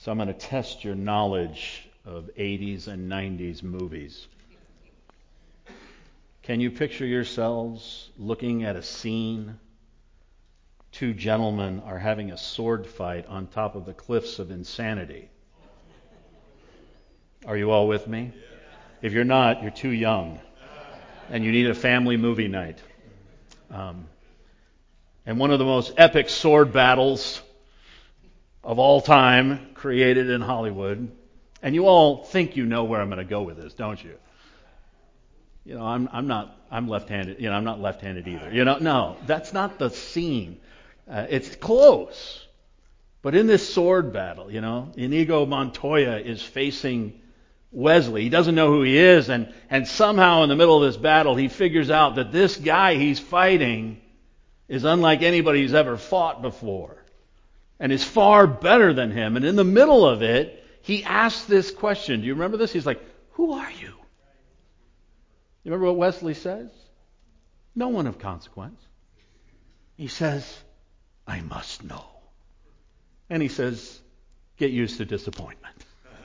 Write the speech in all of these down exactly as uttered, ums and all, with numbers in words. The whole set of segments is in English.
So I'm going to test your knowledge of eighties and nineties movies. Can you picture yourselves looking at a scene? Two gentlemen are having a sword fight on top of the cliffs of insanity. Are you all with me? If you're not, you're too young, and you need a family movie night. Um, and one of the most epic sword battles of all time created in Hollywood. And you all think you know where I'm going to go with this, don't you? You know, I'm I'm not I'm left-handed. You know, I'm not left-handed either. You know, no, that's not the scene. Uh, it's close, but in this sword battle, you know, Inigo Montoya is facing Wesley. He doesn't know who he is, and and somehow in the middle of this battle, he figures out that this guy he's fighting is unlike anybody he's ever fought before, and is far better than him. And in the middle of it, he asks this question. Do you remember this? He's like, "Who are you?" You remember what Wesley says? No one of consequence. He says, "I must know." And he says, "Get used to disappointment."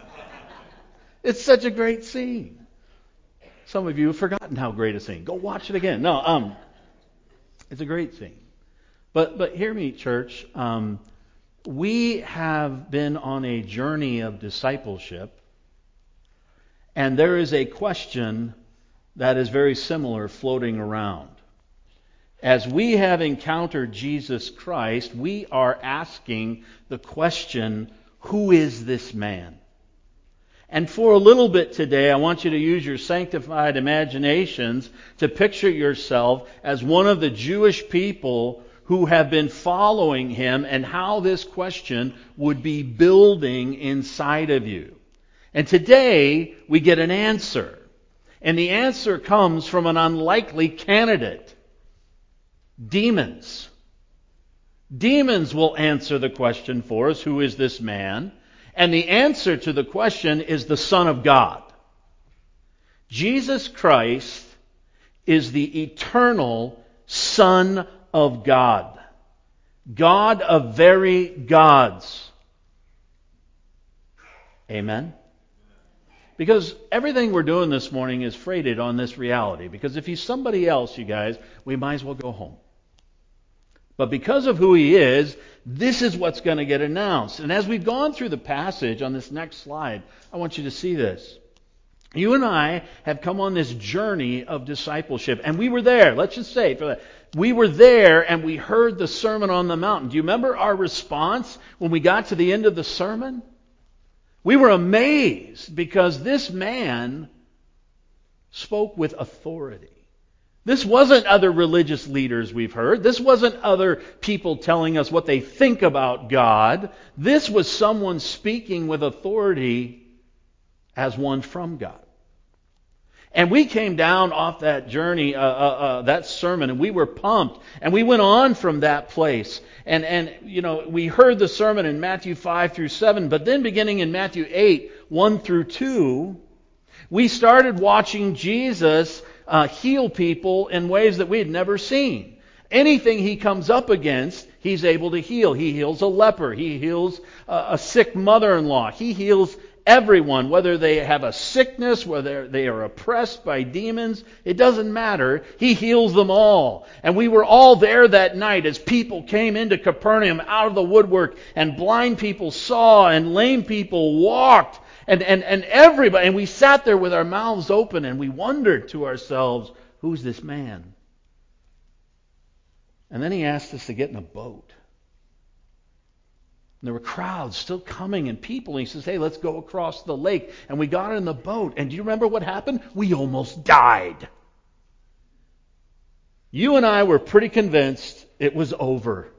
It's such a great scene. Some of you have forgotten how great a scene. Go watch it again. No, um, it's a great scene. But but hear me, church. Um, we have been on a journey of discipleship, and there is a question that is very similar floating around. As we have encountered Jesus Christ, we are asking the question, who is this man? And for a little bit today, I want you to use your sanctified imaginations to picture yourself as one of the Jewish people who have been following him, and how this question would be building inside of you. And today, we get an answer. And the answer comes from an unlikely candidate. Demons. Demons will answer the question for us, who is this man? And the answer to the question is the Son of God. Jesus Christ is the eternal Son of God. God of very gods. Amen? Because everything we're doing this morning is freighted on this reality. Because if he's somebody else, you guys, we might as well go home. But because of who he is, this is what's going to get announced. And as we've gone through the passage on this next slide, I want you to see this. You and I have come on this journey of discipleship. And we were there. Let's just say for that. We were there and we heard the Sermon on the Mountain. Do you remember our response when we got to the end of the sermon? We were amazed because this man spoke with authority. This wasn't other religious leaders we've heard. This wasn't other people telling us what they think about God. This was someone speaking with authority as one from God. And we came down off that journey, uh, uh, uh, that sermon, and we were pumped. And we went on from that place. And, and, you know, we heard the sermon in Matthew five through seven, but then beginning in Matthew eight, one through two, we started watching Jesus uh, heal people in ways that we had never seen. Anything he comes up against, he's able to heal. He heals a leper. He heals a, a sick mother-in-law. He heals everyone, whether they have a sickness, whether they are oppressed by demons, it doesn't matter. He heals them all. And we were all there that night as people came into Capernaum out of the woodwork, and blind people saw, and lame people walked, and, and, and everybody. And we sat there with our mouths open, and we wondered to ourselves, who's this man? And then he asked us to get in a boat. And there were crowds still coming and people. And he says, hey, let's go across the lake. And we got in the boat. And do you remember what happened? We almost died. You and I were pretty convinced it was over.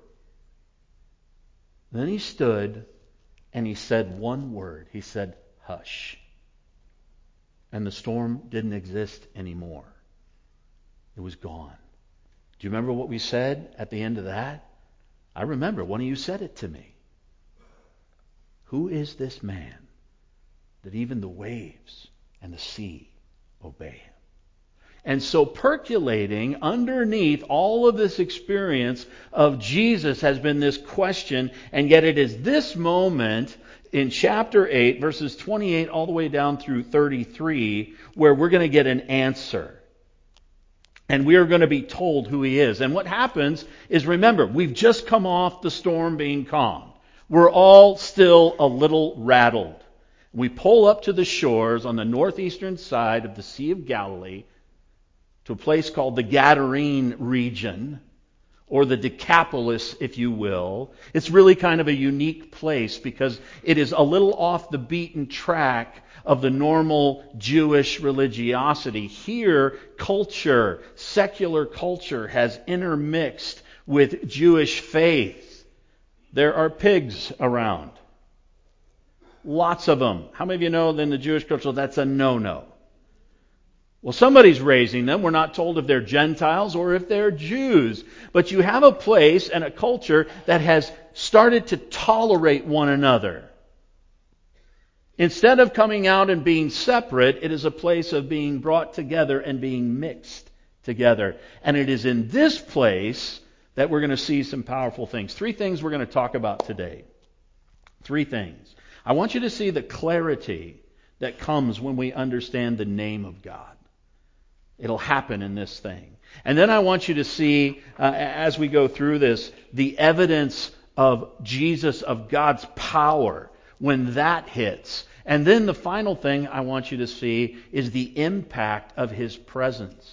Then he stood and he said one word. He said, hush. And the storm didn't exist anymore. It was gone. Do you remember what we said at the end of that? I remember. One of you said it to me. Who is this man that even the waves and the sea obey him? And so percolating underneath all of this experience of Jesus has been this question, and yet it is this moment in chapter eight, verses twenty-eight all the way down through thirty-three, where we're going to get an answer. And we are going to be told who he is. And what happens is, remember, we've just come off the storm being calmed. We're all still a little rattled. We pull up to the shores on the northeastern side of the Sea of Galilee to a place called the Gadarene region, or the Decapolis, if you will. It's really kind of a unique place because it is a little off the beaten track of the normal Jewish religiosity. Here, culture, secular culture, has intermixed with Jewish faith. There are pigs around. Lots of them. How many of you know that in the Jewish culture that's a no-no? Well, somebody's raising them. We're not told if they're Gentiles or if they're Jews. But you have a place and a culture that has started to tolerate one another. Instead of coming out and being separate, it is a place of being brought together and being mixed together. And it is in this place that we're going to see some powerful things. Three things we're going to talk about today. Three things. I want you to see the clarity that comes when we understand the name of God. It'll happen in this thing. And then I want you to see, uh, as we go through this, the evidence of Jesus, of God's power, when that hits. And then the final thing I want you to see is the impact of His presence.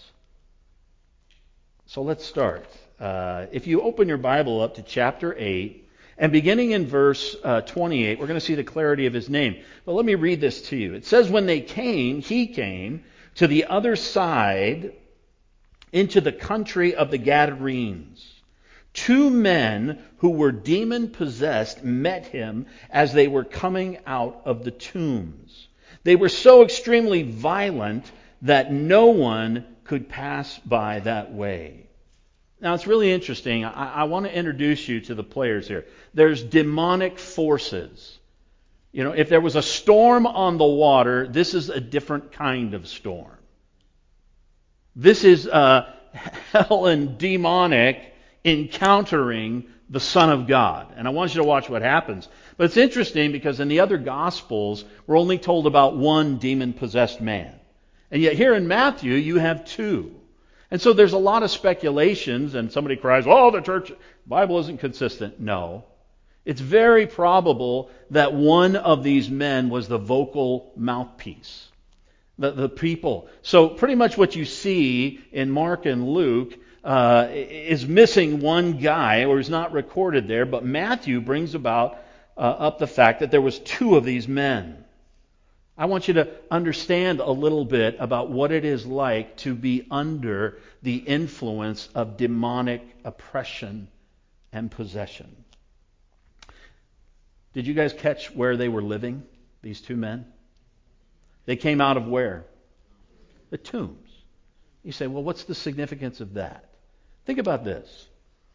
So let's start. Uh, if you open your Bible up to chapter eight, and beginning in verse uh, twenty-eight, we're going to see the clarity of His name. But let me read this to you. It says, when they came, He came to the other side, into the country of the Gadarenes. Two men who were demon-possessed met Him as they were coming out of the tombs. They were so extremely violent that no one could pass by that way. Now, it's really interesting. I, I want to introduce you to the players here. There's demonic forces. You know, if there was a storm on the water, this is a different kind of storm. This is uh, hell and demonic encountering the Son of God. And I want you to watch what happens. But it's interesting because in the other Gospels, we're only told about one demon-possessed man. And yet here in Matthew, you have two. And so there's a lot of speculations, and somebody cries, oh, the church, Bible isn't consistent. No. It's very probable that one of these men was the vocal mouthpiece. The, the people. So pretty much what you see in Mark and Luke uh, is missing one guy, or is not recorded there, but Matthew brings about uh, up the fact that there was two of these men. I want you to understand a little bit about what it is like to be under the influence of demonic oppression and possession. Did you guys catch where they were living, these two men? They came out of where? The tombs. You say, well, what's the significance of that? Think about this.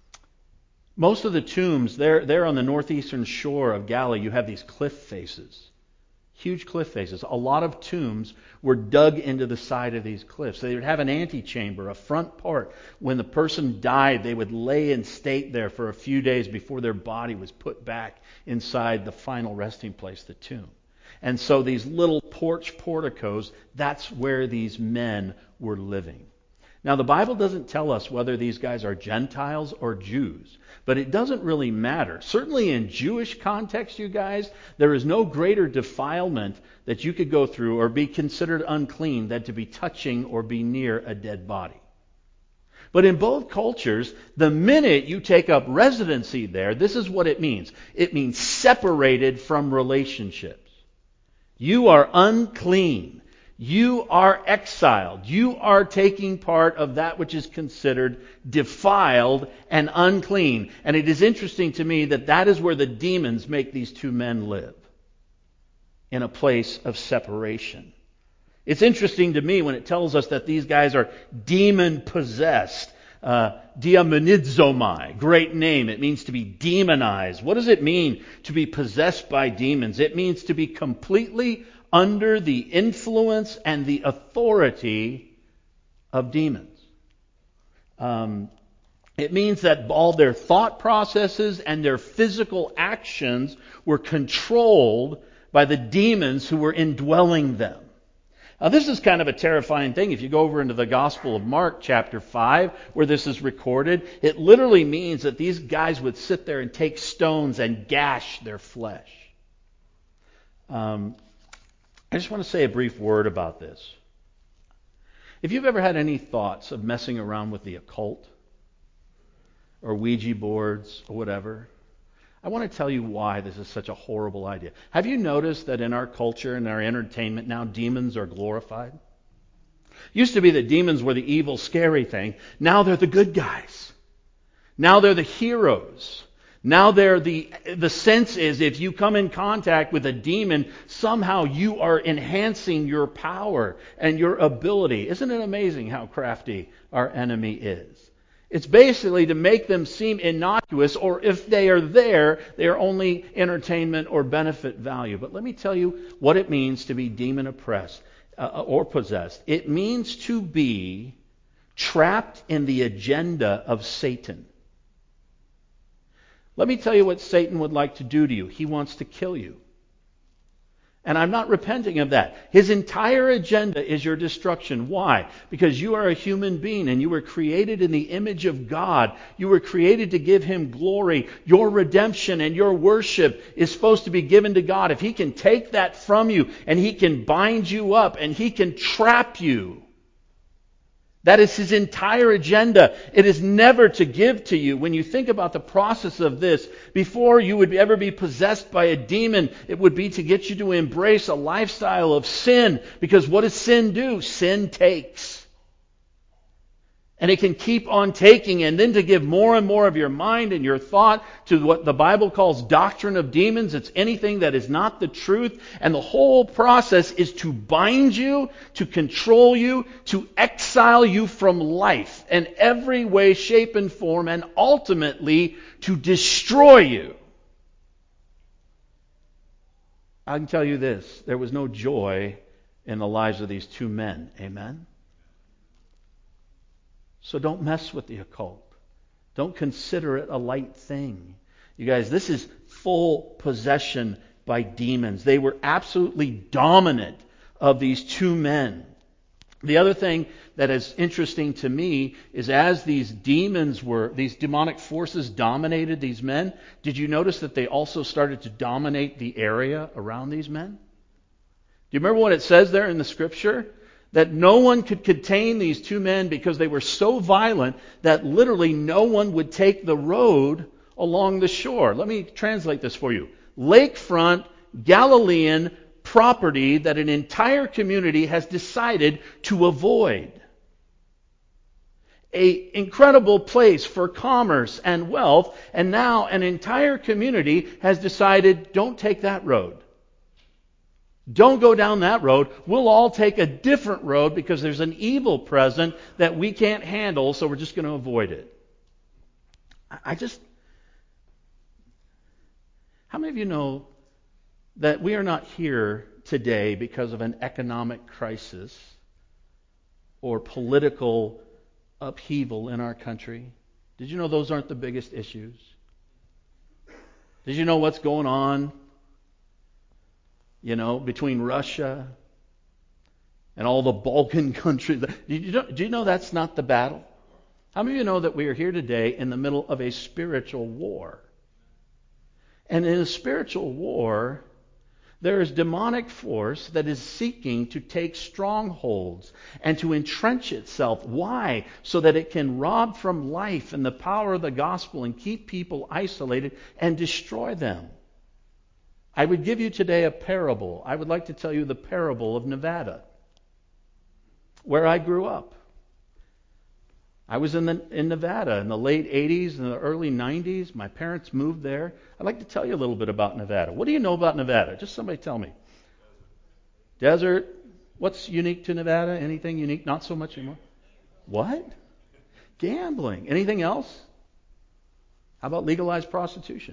Most of the tombs, they're, they're on the northeastern shore of Galilee. You have these cliff faces. Huge cliff faces. A lot of tombs were dug into the side of these cliffs. They would have an antechamber, a front part. When the person died, they would lay in state there for a few days before their body was put back inside the final resting place, the tomb. And so these little porch porticos, that's where these men were living. Now, the Bible doesn't tell us whether these guys are Gentiles or Jews, but it doesn't really matter. Certainly in Jewish context, you guys, there is no greater defilement that you could go through or be considered unclean than to be touching or be near a dead body. But in both cultures, the minute you take up residency there, this is what it means. It means separated from relationships. You are unclean. You are exiled. You are taking part of that which is considered defiled and unclean. And it is interesting to me that that is where the demons make these two men live. In a place of separation. It's interesting to me when it tells us that these guys are demon-possessed. Uh, diamonizomai, great name. It means to be demonized. What does it mean to be possessed by demons? It means to be completely under the influence and the authority of demons. Um, It means that all their thought processes and their physical actions were controlled by the demons who were indwelling them. Now, this is kind of a terrifying thing. If you go over into the Gospel of Mark, chapter five, where this is recorded, it literally means that these guys would sit there and take stones and gash their flesh. Um, I just want to say a brief word about this. If you've ever had any thoughts of messing around with the occult, or Ouija boards, or whatever, I want to tell you why this is such a horrible idea. Have you noticed that in our culture and our entertainment now, demons are glorified? Used to be that demons were the evil, scary thing. Now they're the good guys. Now they're the heroes. Now they're the, the sense is if you come in contact with a demon, somehow you are enhancing your power and your ability. Isn't it amazing how crafty our enemy is? It's basically to make them seem innocuous, or if they are there, they are only entertainment or benefit value. But let me tell you what it means to be demon oppressed uh, or possessed. It means to be trapped in the agenda of Satan. Let me tell you what Satan would like to do to you. He wants to kill you. And I'm not repenting of that. His entire agenda is your destruction. Why? Because you are a human being and you were created in the image of God. You were created to give Him glory. Your redemption and your worship is supposed to be given to God. If He can take that from you and He can bind you up and He can trap you, that is His entire agenda. It is never to give to you. When you think about the process of this, before you would ever be possessed by a demon, it would be to get you to embrace a lifestyle of sin. Because what does sin do? Sin takes. And it can keep on taking, and then to give more and more of your mind and your thought to what the Bible calls doctrine of demons. It's anything that is not the truth. And the whole process is to bind you, to control you, to exile you from life in every way, shape, and form, and ultimately to destroy you. I can tell you this, there was no joy in the lives of these two men. Amen? So don't mess with the occult. Don't consider it a light thing. You guys, this is full possession by demons. They were absolutely dominant of these two men. The other thing that is interesting to me is as these demons were, these demonic forces dominated these men, did you notice that they also started to dominate the area around these men? Do you remember what it says there in the Scripture? That no one could contain these two men because they were so violent that literally no one would take the road along the shore. Let me translate this for you. Lakefront Galilean property that an entire community has decided to avoid. An incredible place for commerce and wealth, and now an entire community has decided, don't take that road. Don't go down that road. We'll all take a different road because there's an evil present that we can't handle, so we're just going to avoid it. I just... How many of you know that we are not here today because of an economic crisis or political upheaval in our country? Did you know those aren't the biggest issues? Did you know what's going on You know, between Russia and all the Balkan countries? Do you know, do you know that's not the battle? How many of you know that we are here today in the middle of a spiritual war? And in a spiritual war, there is demonic force that is seeking to take strongholds and to entrench itself. Why? So that it can rob from life and the power of the gospel and keep people isolated and destroy them. I would give you today a parable. I would like to tell you the parable of Nevada, where I grew up. I was in the, in Nevada in the late eighties and the early nineties. My parents moved there. I'd like to tell you a little bit about Nevada. What do you know about Nevada? Just somebody tell me. Desert. What's unique to Nevada? Anything unique? Not so much anymore. What? Gambling. Anything else? How about legalized prostitution?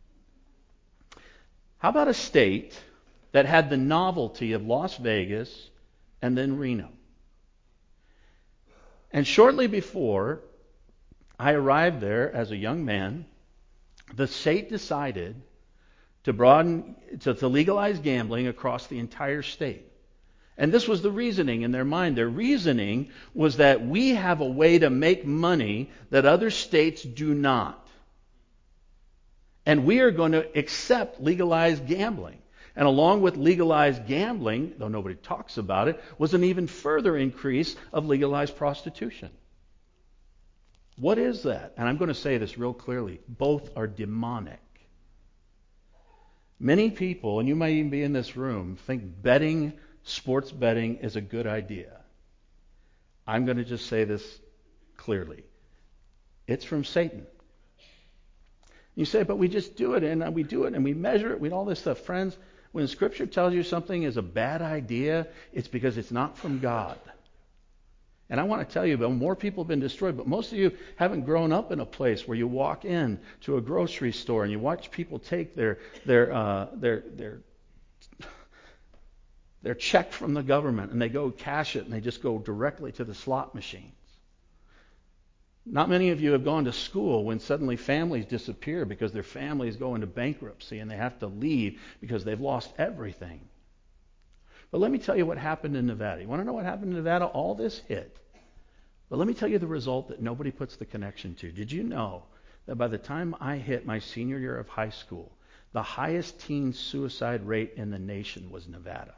How about a state that had the novelty of Las Vegas and then Reno? And shortly before I arrived there as a young man. The state decided to broaden, to, to legalize gambling across the entire state. And this was the reasoning in their mind. Their reasoning was that we have a way to make money that other states do not. And we are going to accept legalized gambling. And along with legalized gambling, though nobody talks about it, was an even further increase of legalized prostitution. What is that? And I'm going to say this real clearly. Both are demonic. Many people, and you might even be in this room, think betting, sports betting is a good idea. I'm going to just say this clearly. It's from Satan. You say, but we just do it, and we do it, and we measure it, we all this stuff. Friends, when Scripture tells you something is a bad idea, it's because it's not from God. And I want to tell you, but more people have been destroyed, but most of you haven't grown up in a place where you walk in to a grocery store and you watch people take their their uh, their their their check from the government and they go cash it and they just go directly to the slot machines. Not many of you have gone to school when suddenly families disappear because their families go into bankruptcy and they have to leave because they've lost everything. But let me tell you what happened in Nevada. You want to know what happened in Nevada? All this hit. But let me tell you the result that nobody puts the connection to. Did you know that by the time I hit my senior year of high school, the highest teen suicide rate in the nation was Nevada?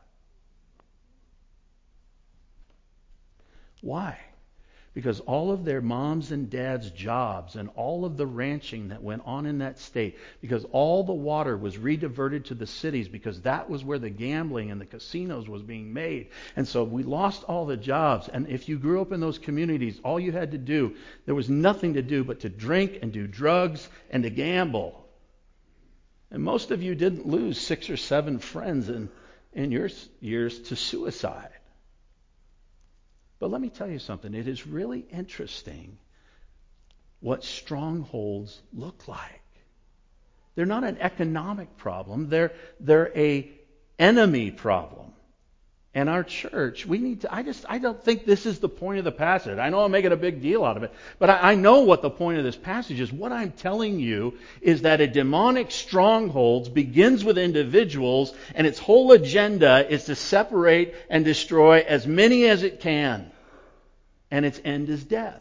Why? Because all of their moms and dads' jobs and all of the ranching that went on in that state, because all the water was rediverted to the cities because that was where the gambling and the casinos was being made. And so we lost all the jobs. And if you grew up in those communities, all you had to do, there was nothing to do but to drink and do drugs and to gamble. And most of you didn't lose six or seven friends in, in your years to suicide. But let me tell you something. It is really interesting what strongholds look like. They're not an economic problem. They're they're a enemy problem. And our church, we need to, I just, I don't think this is the point of the passage. I know I'm making a big deal out of it, but I, I know what the point of this passage is. What I'm telling you is that a demonic stronghold begins with individuals, and its whole agenda is to separate and destroy as many as it can. And its end is death.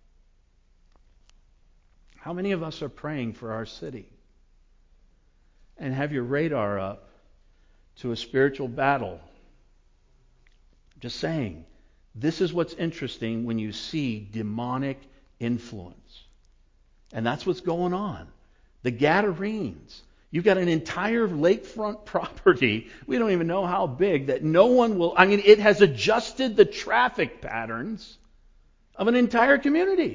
How many of us are praying for our city? And have your radar up to a spiritual battle? Just saying, this is what's interesting when you see demonic influence. And that's what's going on. The Gadarenes. You've got an entire lakefront property, we don't even know how big, that no one will, I mean, it has adjusted the traffic patterns of an entire community.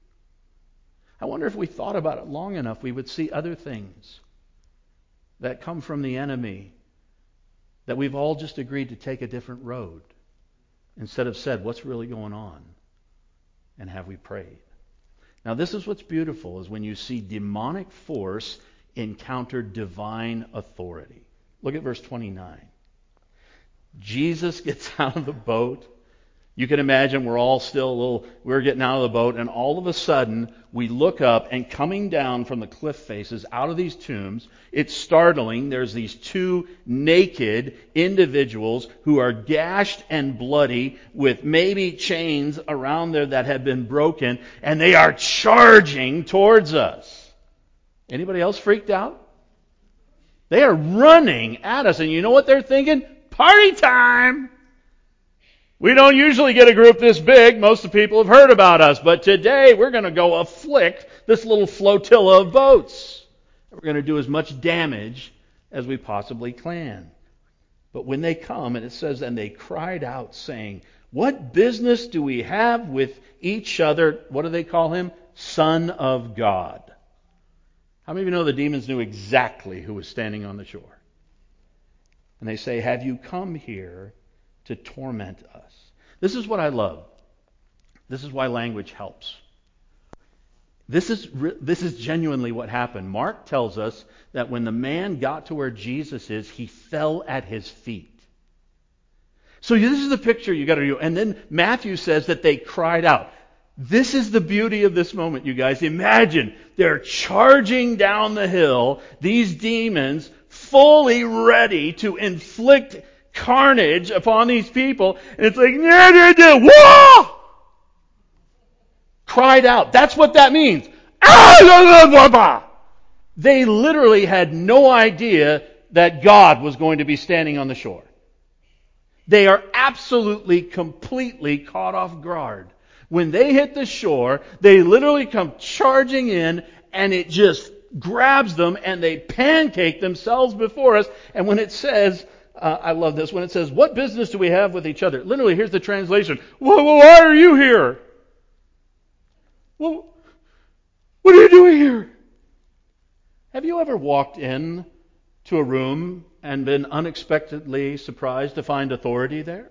I wonder if we thought about it long enough, we would see other things that come from the enemy, that we've all just agreed to take a different road instead of said, what's really going on? And have we prayed? Now, this is what's beautiful, is when you see demonic force encounter divine authority. Look at verse twenty-nine. Jesus gets out of the boat. You can imagine we're all still a little, we're getting out of the boat, and all of a sudden we look up, and coming down from the cliff faces out of these tombs, it's startling. There's these two naked individuals who are gashed and bloody with maybe chains around there that have been broken, and they are charging towards us. Anybody else freaked out? They are running at us, and you know what they're thinking? Party time! We don't usually get a group this big. Most of the people have heard about us. But today we're going to go afflict this little flotilla of boats. We're going to do as much damage as we possibly can. But when they come, and it says, and they cried out saying, what business do we have with each other? What do they call him? Son of God. How many of you know the demons knew exactly who was standing on the shore? And they say, have you come here to torment us? This is what I love. This is why language helps. This is this is genuinely what happened. Mark tells us that when the man got to where Jesus is, he fell at his feet. So this is the picture you got to do. And then Matthew says that they cried out. This is the beauty of this moment, you guys. Imagine they're charging down the hill, these demons, fully ready to inflict carnage upon these people. And it's like, yeah, yeah, yeah, whoa! Cried out. That's what that means. They literally had no idea that God was going to be standing on the shore. They are absolutely, completely caught off guard. When they hit the shore, they literally come charging in, and it just grabs them, and they pancake themselves before us. And when it says, uh, I love this, when it says, what business do we have with each other? Literally, here's the translation. Well, why are you here? Well, what are you doing here? Have you ever walked in to a room and been unexpectedly surprised to find authority there?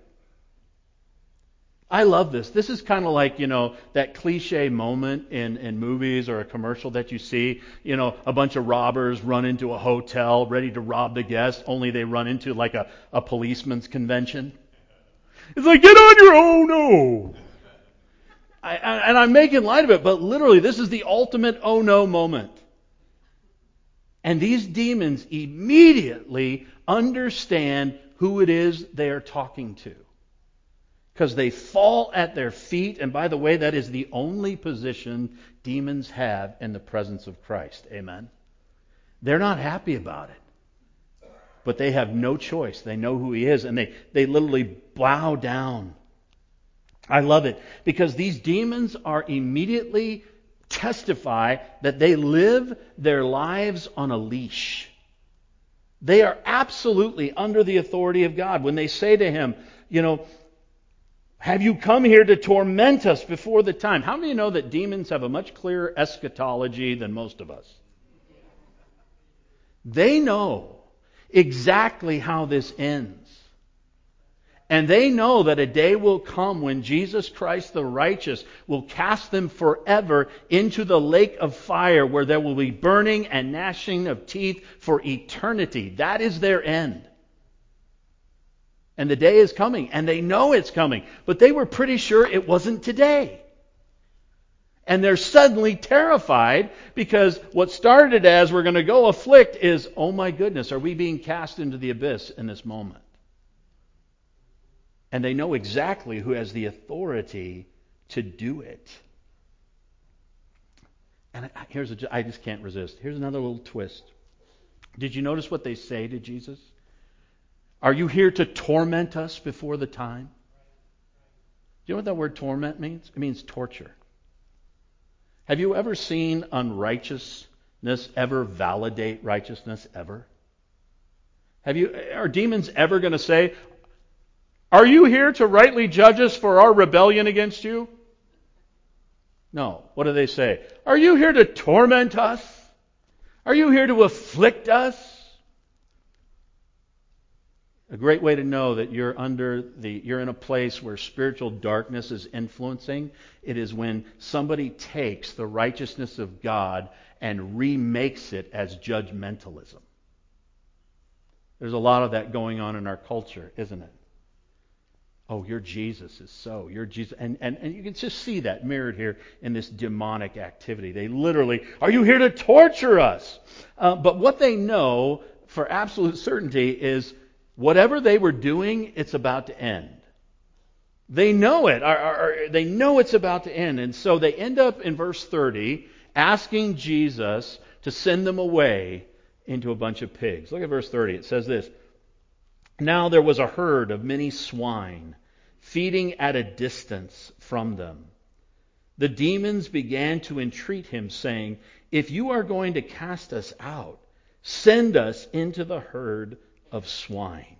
I love this. This is kind of like, you know, that cliche moment in, in movies or a commercial that you see. You know, a bunch of robbers run into a hotel ready to rob the guests, only they run into like a, a policeman's convention. It's like, get on your own, no. I, I, and I'm making light of it, but literally this is the ultimate oh no moment. And these demons immediately understand who it is they are talking to. Because they fall at their feet. And by the way, that is the only position demons have in the presence of Christ. Amen. They're not happy about it. But they have no choice. They know who He is. And they, they literally bow down. I love it. Because these demons are immediately testify that they live their lives on a leash. They are absolutely under the authority of God. When they say to Him, you know, have you come here to torment us before the time? How many of you know that demons have a much clearer eschatology than most of us? They know exactly how this ends. And they know that a day will come when Jesus Christ the righteous will cast them forever into the lake of fire, where there will be burning and gnashing of teeth for eternity. That is their end. And the day is coming, and they know it's coming. But they were pretty sure it wasn't today. And they're suddenly terrified, because what started as we're going to go afflict is, oh my goodness, are we being cast into the abyss in this moment? And they know exactly who has the authority to do it. And here's a, I just can't resist. Here's another little twist. Did you notice what they say to Jesus? Are you here to torment us before the time? Do you know what that word torment means? It means torture. Have you ever seen unrighteousness ever validate righteousness ever? Have you? Are demons ever going to say, are you here to rightly judge us for our rebellion against you? No. What do they say? Are you here to torment us? Are you here to afflict us? A great way to know that you're under the you're in a place where spiritual darkness is influencing, it is when somebody takes the righteousness of God and remakes it as judgmentalism. There's a lot of that going on in our culture, isn't it? Oh, your Jesus is so. Your Jesus, and, and, and you can just see that mirrored here in this demonic activity. They literally, are you here to torture us? Uh, but what they know for absolute certainty is whatever they were doing, it's about to end. They know it. Or, or, or they know it's about to end. And so they end up in verse thirty asking Jesus to send them away into a bunch of pigs. Look at verse thirty. It says this. Now there was a herd of many swine feeding at a distance from them. The demons began to entreat him, saying, if you are going to cast us out, send us into the herd of swine.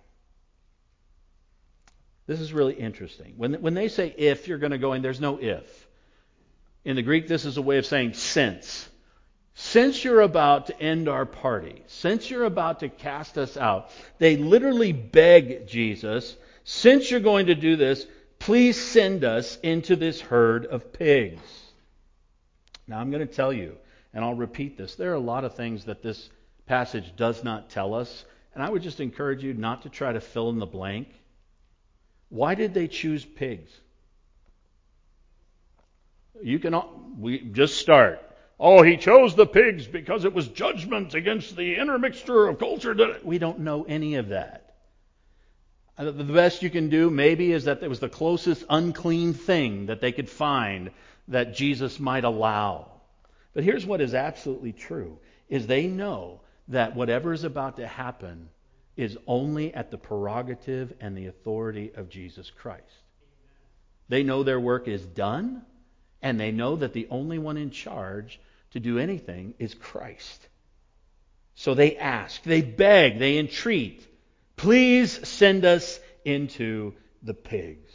This is really interesting. When, when they say if you're going to go in, there's no if. In the Greek, this is a way of saying since. Since you're about to end our party, since you're about to cast us out, they literally beg Jesus, since you're going to do this, please send us into this herd of pigs. Now I'm going to tell you, and I'll repeat this, there are a lot of things that this passage does not tell us, and I would just encourage you not to try to fill in the blank. Why did they choose pigs? You can, we just start. Oh, he chose the pigs because it was judgment against the intermixture of culture. We don't know any of that. The best you can do maybe is that it was the closest unclean thing that they could find that Jesus might allow. But here's what is absolutely true, is they know that whatever is about to happen is only at the prerogative and the authority of Jesus Christ. They know their work is done, and they know that the only one in charge to do anything is Christ. So they ask, they beg, they entreat, please send us into the pigs.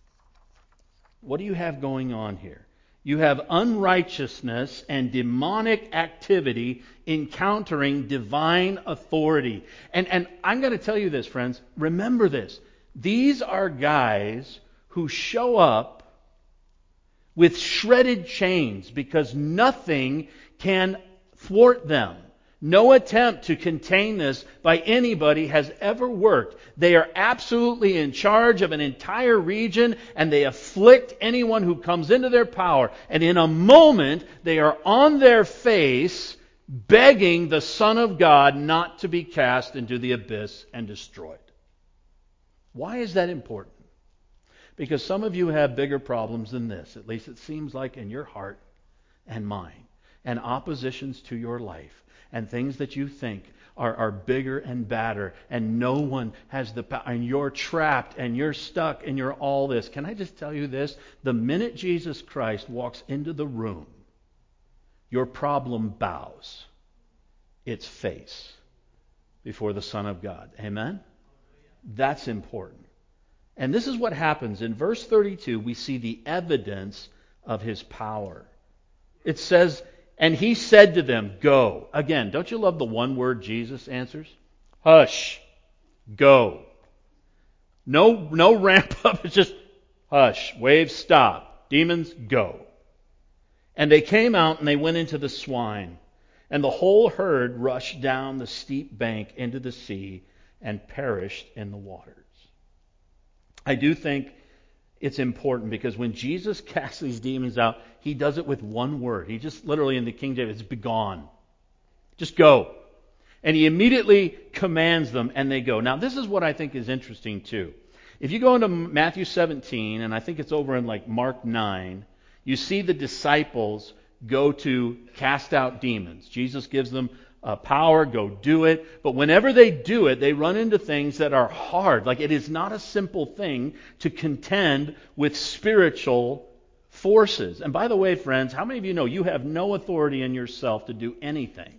What do you have going on here? You have unrighteousness and demonic activity encountering divine authority. And, and I'm going to tell you this, friends. Remember this. These are guys who show up with shredded chains because nothing can thwart them. No attempt to contain this by anybody has ever worked. They are absolutely in charge of an entire region, and they afflict anyone who comes into their power. And in a moment, they are on their face begging the Son of God not to be cast into the abyss and destroyed. Why is that important? Because some of you have bigger problems than this. At least it seems like in your heart and mind. And oppositions to your life. And things that you think are, are bigger and badder. And no one has the power. And you're trapped and you're stuck and you're all this. Can I just tell you this? The minute Jesus Christ walks into the room, your problem bows its face before the Son of God. Amen? That's important. And this is what happens. In verse thirty-two, we see the evidence of His power. It says, and He said to them, go. Again, don't you love the one word Jesus answers? Hush. Go. No, no ramp up. It's just hush. Wave, stop. Demons, go. And they came out and they went into the swine. And the whole herd rushed down the steep bank into the sea and perished in the waters. I do think it's important because when Jesus casts these demons out, He does it with one word. He just literally in the King James, it's begone. Just go. And He immediately commands them and they go. Now this is what I think is interesting too. If you go into Matthew seventeen, and I think it's over in like Mark nine, you see the disciples go to cast out demons. Jesus gives them Uh, power, go do it. But whenever they do it, they run into things that are hard. Like it is not a simple thing to contend with spiritual forces. And by the way, friends, how many of you know you have no authority in yourself to do anything?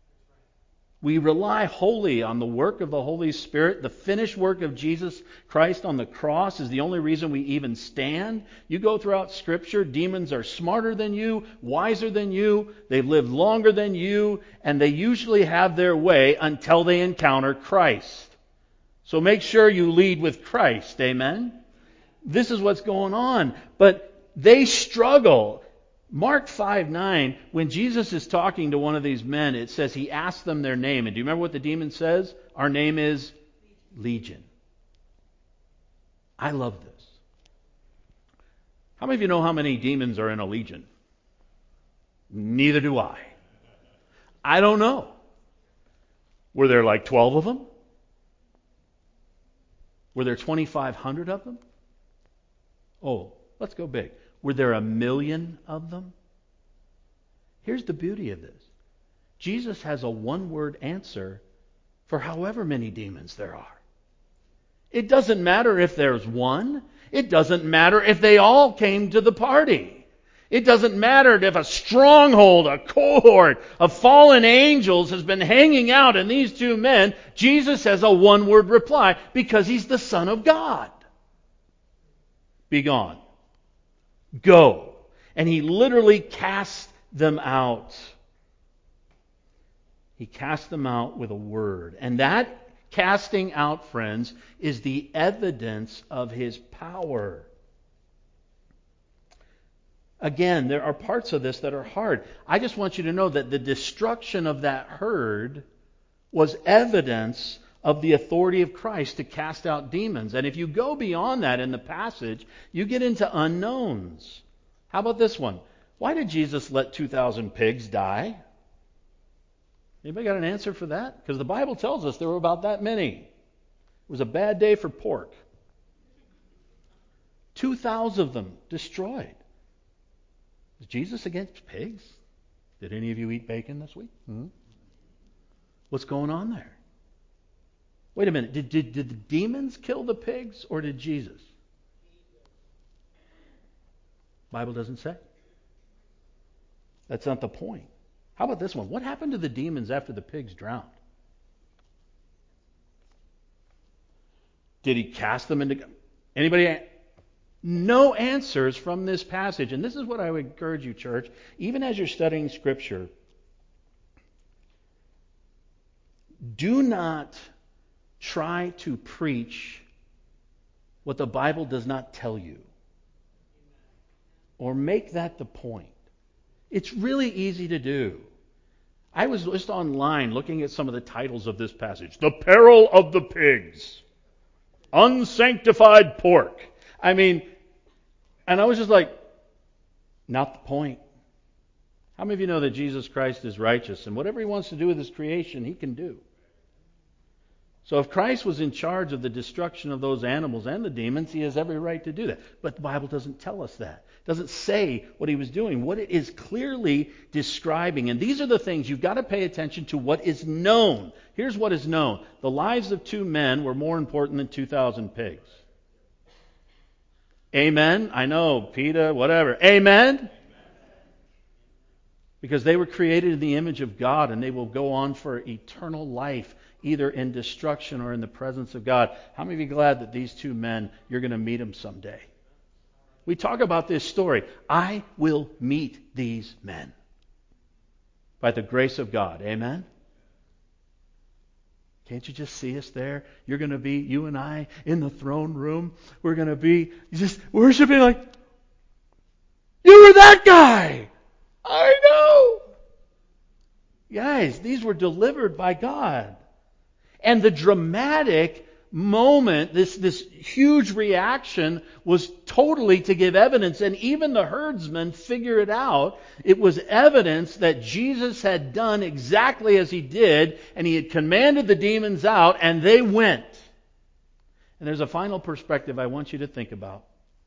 We rely wholly on the work of the Holy Spirit. The finished work of Jesus Christ on the cross is the only reason we even stand. You go throughout Scripture, demons are smarter than you, wiser than you, they've lived longer than you, and they usually have their way until they encounter Christ. So make sure you lead with Christ, amen? This is what's going on. But they struggle. Mark five nine, when Jesus is talking to one of these men, it says He asked them their name. And do you remember what the demon says? Our name is Legion. I love this. How many of you know how many demons are in a legion? Neither do I. I don't know. Were there like twelve of them? Were there twenty-five hundred of them? Oh, let's go big. Were there a million of them? Here's the beauty of this. Jesus has a one-word answer for however many demons there are. It doesn't matter if there's one. It doesn't matter if they all came to the party. It doesn't matter if a stronghold, a cohort of fallen angels has been hanging out in these two men. Jesus has a one-word reply because He's the Son of God. Be gone. Go. And He literally cast them out. He cast them out with a word. And that casting out, friends, is the evidence of His power. Again, there are parts of this that are hard. I just want you to know that the destruction of that herd was evidence of the authority of Christ to cast out demons. And if you go beyond that in the passage, you get into unknowns. How about this one? Why did Jesus let two thousand pigs die? Anybody got an answer for that? Because the Bible tells us there were about that many. It was a bad day for pork. two thousand of them destroyed. Is Jesus against pigs? Did any of you eat bacon this week? Hmm? What's going on there? Wait a minute. Did, did, did the demons kill the pigs or did Jesus? Bible doesn't say. That's not the point. How about this one? What happened to the demons after the pigs drowned? Did he cast them into... Anybody? No answers from this passage. And this is what I would encourage you, church, even as you're studying Scripture, do not try to preach what the Bible does not tell you, or make that the point. It's really easy to do. I was just online looking at some of the titles of this passage. The Peril of the Pigs. Unsanctified Pork. I mean, and I was just like, not the point. How many of you know that Jesus Christ is righteous and whatever he wants to do with his creation, he can do? So if Christ was in charge of the destruction of those animals and the demons, he has every right to do that. But the Bible doesn't tell us that. It doesn't say what he was doing. What it is clearly describing, and these are the things you've got to pay attention to what is known. Here's what is known. The lives of two men were more important than two thousand pigs. Amen? I know, PETA, whatever. Amen? Because they were created in the image of God and they will go on for eternal life, either in destruction or in the presence of God. How many of you are glad that these two men, you're going to meet them someday? We talk about this story. I will meet these men by the grace of God. Amen? Can't you just see us there? You're going to be, you and I, in the throne room. We're going to be just worshiping like, you were that guy! I know! Guys, these were delivered by God. And the dramatic moment, this, this huge reaction was totally to give evidence. And even the herdsmen figure it out. It was evidence that Jesus had done exactly as he did. And he had commanded the demons out and they went. And there's a final perspective I want you to think about.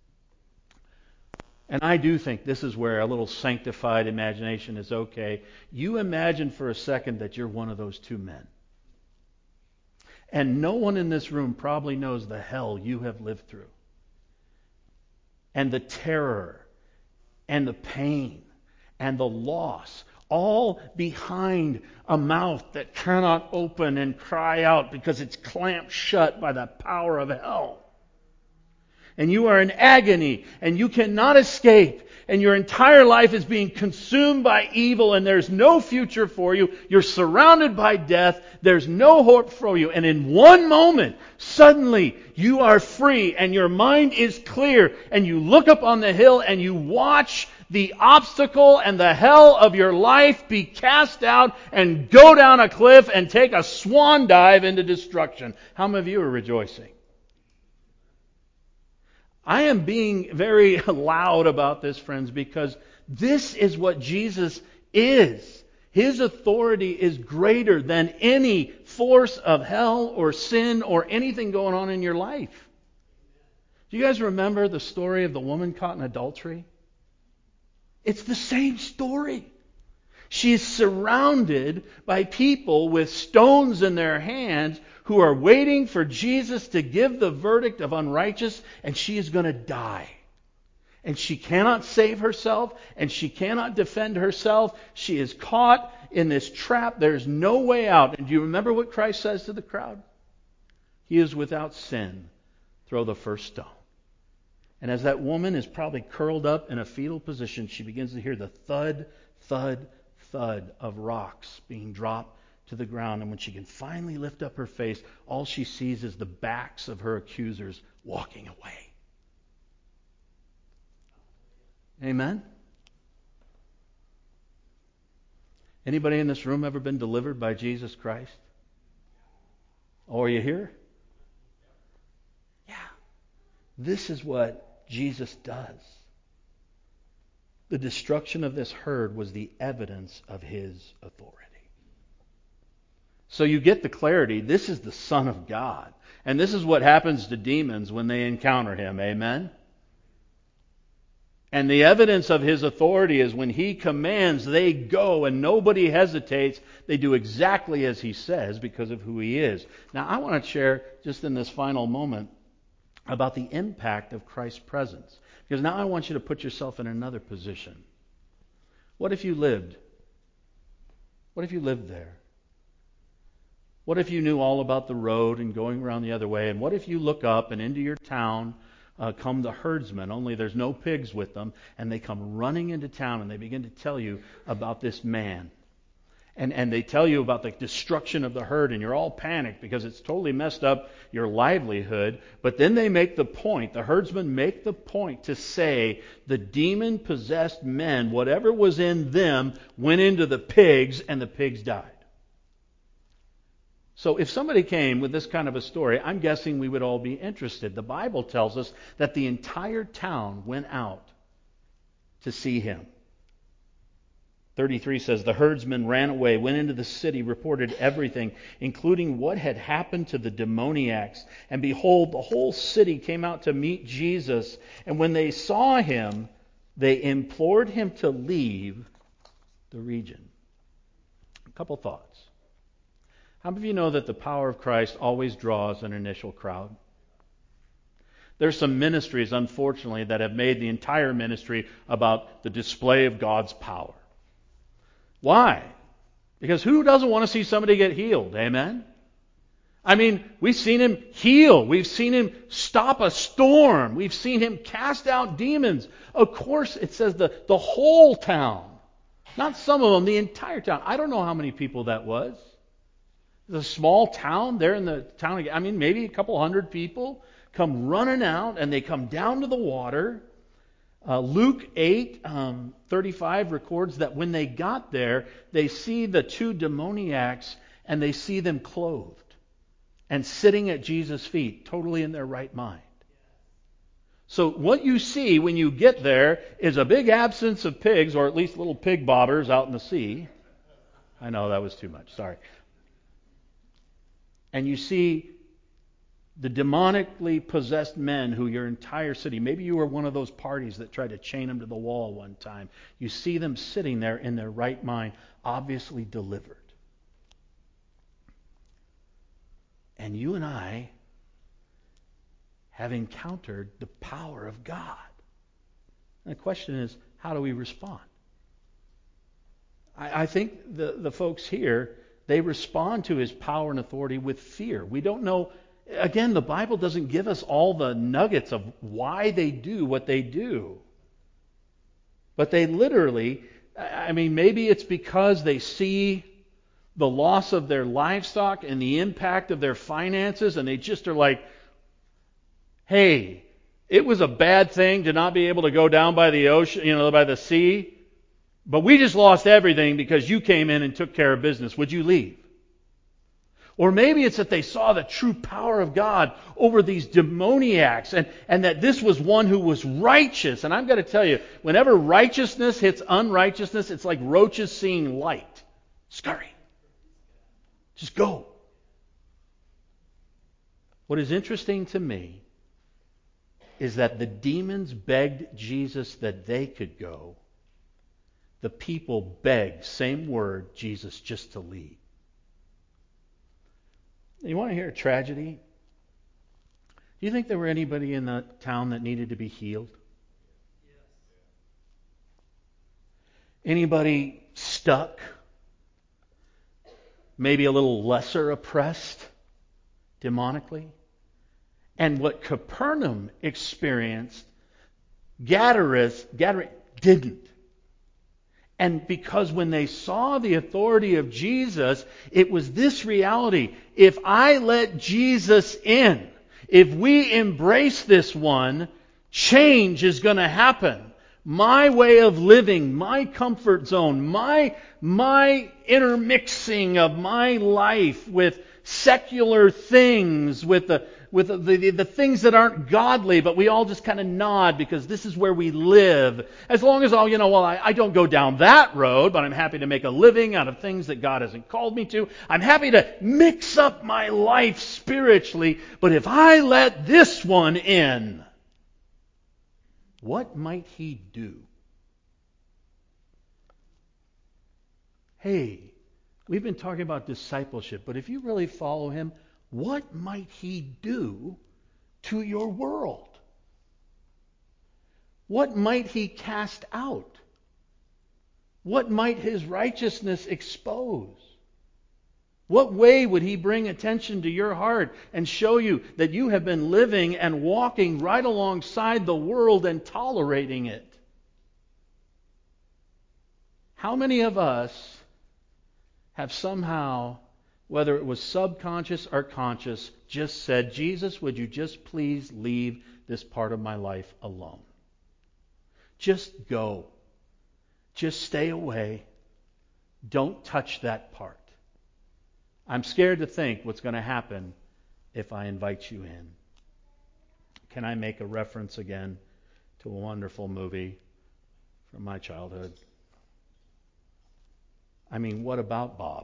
And I do think this is where a little sanctified imagination is okay. You imagine for a second that you're one of those two men. And no one in this room probably knows the hell you have lived through. And the terror, and the pain, and the loss, all behind a mouth that cannot open and cry out because it's clamped shut by the power of hell. And you are in agony, and you cannot escape, and your entire life is being consumed by evil, and there's no future for you. You're surrounded by death. There's no hope for you. And in one moment, suddenly, you are free, and your mind is clear, and you look up on the hill, and you watch the obstacle and the hell of your life be cast out and go down a cliff and take a swan dive into destruction. How many of you are rejoicing? I am being very loud about this, friends, because this is what Jesus is. His authority is greater than any force of hell or sin or anything going on in your life. Do you guys remember the story of the woman caught in adultery? It's the same story. She is surrounded by people with stones in their hands who are waiting for Jesus to give the verdict of unrighteous, and she is going to die. And she cannot save herself, and she cannot defend herself. She is caught in this trap. There's no way out. And do you remember what Christ says to the crowd? He is without sin. Throw the first stone. And as that woman is probably curled up in a fetal position, she begins to hear the thud, thud, thud of rocks being dropped to the ground. And when she can finally lift up her face, all she sees is the backs of her accusers walking away. Amen? Anybody in this room ever been delivered by Jesus Christ? Oh, are you here? Yeah. This is what Jesus does. The destruction of this herd was the evidence of His authority. So you get the clarity. This is the Son of God. And this is what happens to demons when they encounter Him. Amen? And the evidence of His authority is when He commands, they go, and nobody hesitates. They do exactly as He says because of who He is. Now, I want to share, just in this final moment, about the impact of Christ's presence. Because now I want you to put yourself in another position. What if you lived? What if you lived there? What if you knew all about the road and going around the other way? And what if you look up and into your town uh, come the herdsmen, only there's no pigs with them, and they come running into town and they begin to tell you about this man. And, and they tell you about the destruction of the herd, and you're all panicked because it's totally messed up your livelihood. But then they make the point, the herdsmen make the point to say the demon-possessed men, whatever was in them, went into the pigs, and the pigs died. So if somebody came with this kind of a story, I'm guessing we would all be interested. The Bible tells us that the entire town went out to see him. thirty-three says, the herdsmen ran away, went into the city, reported everything, including what had happened to the demoniacs. And behold, the whole city came out to meet Jesus. And when they saw him, they implored him to leave the region. A couple thoughts. How many of you know that the power of Christ always draws an initial crowd? There's some ministries, unfortunately, that have made the entire ministry about the display of God's power. Why? Because who doesn't want to see somebody get healed? Amen? I mean, we've seen him heal. We've seen him stop a storm. We've seen him cast out demons. Of course, it says the, the whole town. Not some of them, the entire town. I don't know how many people that was. The small town there in the town, I mean, maybe a couple hundred people come running out, and they come down to the water. Uh, Luke eight um, thirty-five records that when they got there, they see the two demoniacs, and they see them clothed and sitting at Jesus' feet, totally in their right mind. So what you see when you get there is a big absence of pigs, or at least little pig bobbers out in the sea. I know that was too much, sorry. And you see the demonically possessed men who your entire city, maybe you were one of those parties that tried to chain them to the wall one time. You see them sitting there in their right mind, obviously delivered. And you and I have encountered the power of God. And the question is, how do we respond? I, I think the, the folks here, they respond to his power and authority with fear. We don't know. Again, the Bible doesn't give us all the nuggets of why they do what they do. But they literally, I mean, maybe it's because they see the loss of their livestock and the impact of their finances, and they just are like, hey, it was a bad thing to not be able to go down by the ocean, you know, by the sea, but we just lost everything because you came in and took care of business. Would you leave? Or maybe it's that they saw the true power of God over these demoniacs, and, and that this was one who was righteous. And I'm going to tell you, whenever righteousness hits unrighteousness, it's like roaches seeing light. Scurry. Just go. What is interesting to me is that the demons begged Jesus that they could go. The people begged, same word, Jesus just to leave. You want to hear a tragedy? Do you think there were anybody in the town that needed to be healed? Yes. Anybody stuck? Maybe a little lesser oppressed demonically? And what Capernaum experienced, Gadarenes, Gadara didn't. And because when they saw the authority of Jesus, it was this reality. If I let Jesus in, if we embrace this one, change is going to happen. My way of living, my comfort zone, my, my intermixing of my life with secular things, with the with the, the, the things that aren't godly, but we all just kind of nod because this is where we live. As long as, oh, you know, well, I, I don't go down that road, but I'm happy to make a living out of things that God hasn't called me to. I'm happy to mix up my life spiritually, but if I let this one in, what might he do? Hey, we've been talking about discipleship, but if you really follow him, what might he do to your world? What might he cast out? What might his righteousness expose? What way would he bring attention to your heart and show you that you have been living and walking right alongside the world and tolerating it? How many of us have somehow, whether it was subconscious or conscious, just said, Jesus, would you just please leave this part of my life alone? Just go. Just stay away. Don't touch that part. I'm scared to think what's going to happen if I invite you in. Can I make a reference again to a wonderful movie from my childhood? I mean, what about Bob?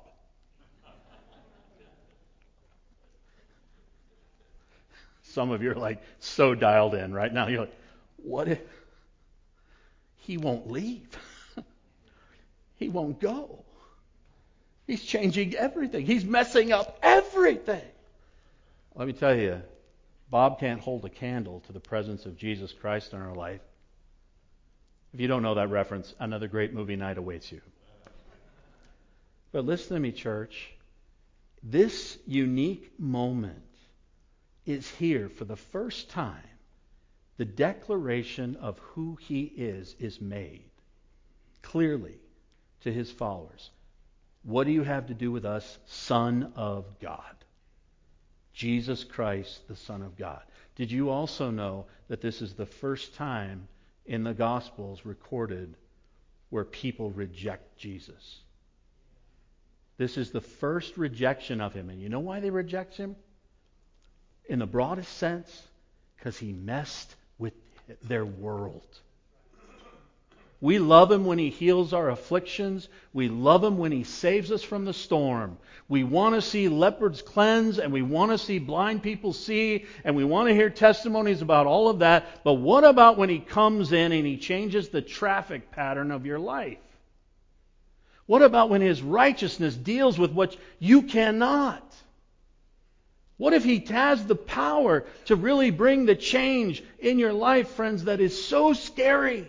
Some of you are like so dialed in right now. You're like, what if he won't leave? He won't go. He's changing everything. He's messing up everything. Let me tell you, Bob can't hold a candle to the presence of Jesus Christ in our life. If you don't know that reference, another great movie night awaits you. But listen to me, church. This unique moment is here for the first time. The declaration of who he is is made clearly to his followers. What do you have to do with us, Son of God? Jesus Christ, the Son of God. Did you also know that this is the first time in the Gospels recorded where people reject Jesus? This is the first rejection of him. And you know why they reject him? In the broadest sense, because he messed with their world. We love him when he heals our afflictions. We love him when he saves us from the storm. We want to see leopards cleanse, and we want to see blind people see, and we want to hear testimonies about all of that. But what about when he comes in and he changes the traffic pattern of your life? What about when his righteousness deals with what you cannot? What if he has the power to really bring the change in your life, friends, that is so scary?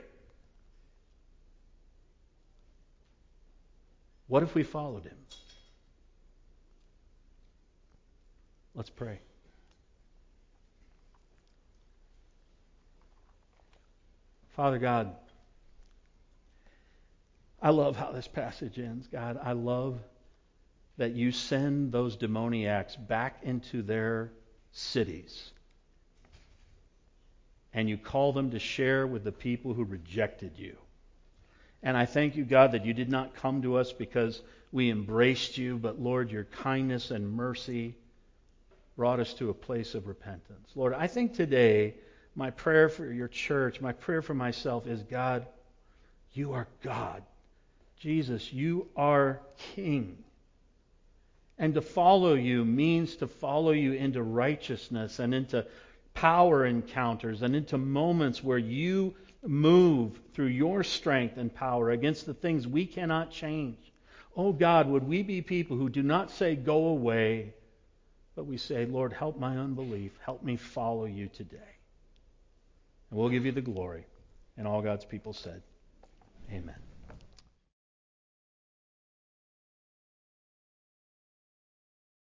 What if we followed him? Let's pray. Father God, I love how this passage ends. God, I love that you send those demoniacs back into their cities. And you call them to share with the people who rejected you. And I thank you, God, that you did not come to us because we embraced you, but Lord, your kindness and mercy brought us to a place of repentance. Lord, I think today my prayer for your church, my prayer for myself is, God, you are God. Jesus, you are King. And to follow you means to follow you into righteousness and into power encounters and into moments where you move through your strength and power against the things we cannot change. Oh God, would we be people who do not say, go away, but we say, Lord, help my unbelief. Help me follow you today. And we'll give you the glory. And all God's people said, amen.